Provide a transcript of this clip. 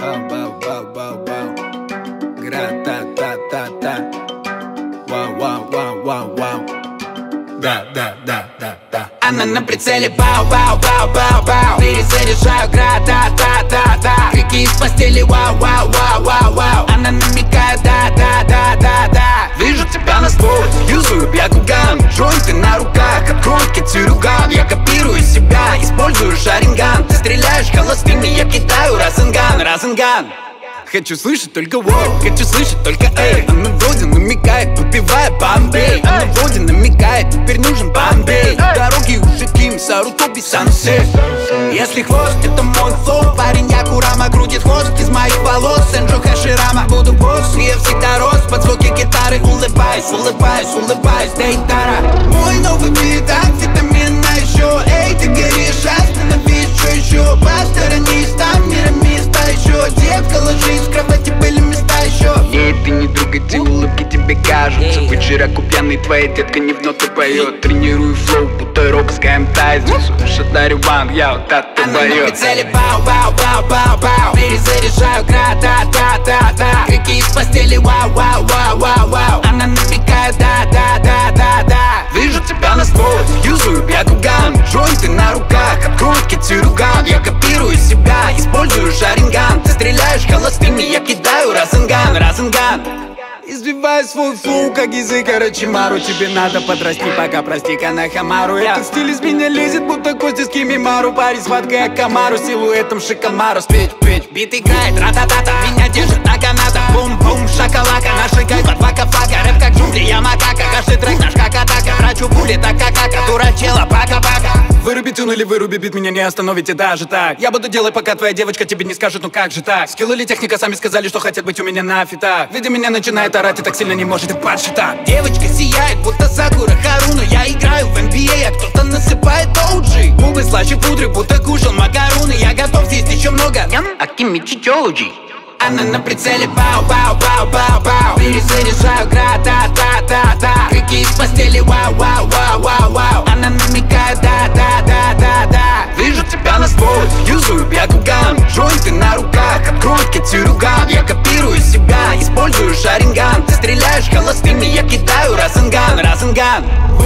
Бау-бау-бау-бау-бау. Гра-та-та-та-та. Вау-вау-вау-вау-вау. Да-да-да-да-да. Она на прицеле, бау-бау-бау-бау-бау. Перезаряжаю, гра-та-та-та-та. Крики из постели, вау-вау-вау-вау-вау. Она намекает, да-да-да-да-да. Вижу тебя насквозь, юзаю бьякуган. Джойнты на руках, откройки цирюган. Я копирую себя, использую шаринган. Ты стреляешь холостыми, я кидаю разынган, разынган. Хочу слышать только воу, хочу слышать только эй. Она вроде намекает, попивая Бомбей. Она вроде намекает, теперь нужен Бомбей. Дороги уже Ким, Сарутоби, Сансей. Если хвост, это мой флоу. Парень Якурама крутит хвост из моих волос. Энджо Хаширама, буду босс. Я всегда рос под звуки гитары. Улыбаюсь, улыбаюсь, улыбаюсь, Дейтара. Мой новый бит, амфетаминная еще. Эй, ты горишь, остановись, что еще? Посторонись, там мирами ста еще. Детка, ложись в кровати, были места еще. Ей, ты не друг, эти улыбки тебе кажутся. Быть жираку пьяный, твоя детка не в ноты поет. Тренирую флоу, будто рок с КМТ. Здесь шатарю ван, я вот так Она на поет. прицеле, бау-бау-бау-бау-бау. Перезаряжаю, гра-та-та-та-та. Крики из постели, вау-вау-вау-вау-вау. Она намекает, да-да-да-да-да-да. Вижу тебя насквозь, юзаю бьякуган. Джойнты на руках, откройки цирюган. Я копирую себя, использую шаринган. Ты стреляешь холостыми, я кидаю разынган, разынган. Избиваю свой флоу, как язык Орочимару. Тебе надо подрасти, пока прости-ка на Хамару. Этот стиль из меня лезет, будто кости с Кимимару. Парень схваткой Акамару, силуэтом Шикамару. Спеть, петь, Бит играет, ра-та-та-та. Меня держит на канатах. Бум-бум, шакалака. Наши гайд под вака-фака. Рэп как джунгли, я макака. Каждый трек наш как атака. Врачу пули, так как ака. Дурачела, пока-пока. выруби тюн или выруби бит, меня не остановите даже так. Я буду делать, пока твоя девочка тебе не скажет, ну как же так. Скилл или техника сами сказали, что хотят быть у меня на фитах. Видя меня начинает орать и так сильно не может и подсчитать. Девочка сияет, будто Сакура Харуну. Я играю в NBA, а кто-то насыпает OG. Губы слаще пудры, будто кушал макароны. Я готов съесть еще много. Акимичи Чоуджи. Она на прицеле, бау-бау-бау-бау-бау. Перезаряжаю, гра-та-та-та-та. Крики из постели, вау-вау-вау-вау-вау. Она намекает, да-да-да-да-да. Вижу тебя насквозь, юзаю бьякуган. Джойнты на руках, откройки цирюган. Я копирую себя, использую шаринган. Ты стреляешь холостыми, я кидаю разынган, разынган.